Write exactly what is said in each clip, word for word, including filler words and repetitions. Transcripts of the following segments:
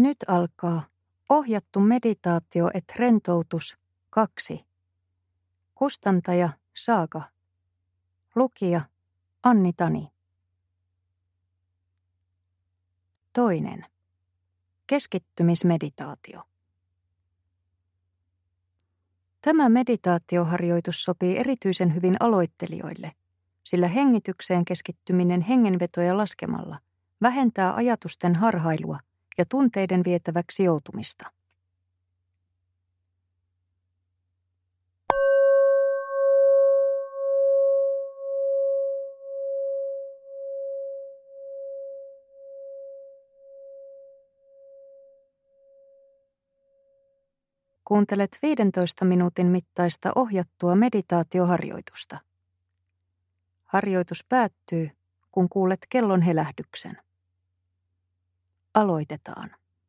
Nyt alkaa ohjattu meditaatio et rentoutus kaksi. Kustantaja Saga. Lukija Anni Tani. Toinen. Keskittymismeditaatio. Tämä meditaatioharjoitus sopii erityisen hyvin aloittelijoille, sillä hengitykseen keskittyminen hengenvetoja laskemalla vähentää ajatusten harhailua ja tunteiden vietäväksi joutumista. Kuuntelet viidentoista minuutin mittaista ohjattua meditaatioharjoitusta. Harjoitus päättyy, kun kuulet kellon helähdyksen. Aloitetaan.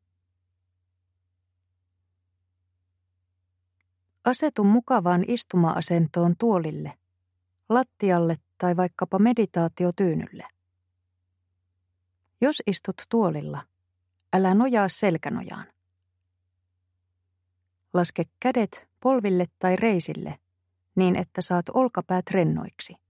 Asetu mukavaan istuma-asentoon tuolille, lattialle tai vaikkapa meditaatiotyynylle. Jos istut tuolilla, älä nojaa selkänojaan. Laske kädet polville tai reisille niin, että saat olkapäät rennoiksi.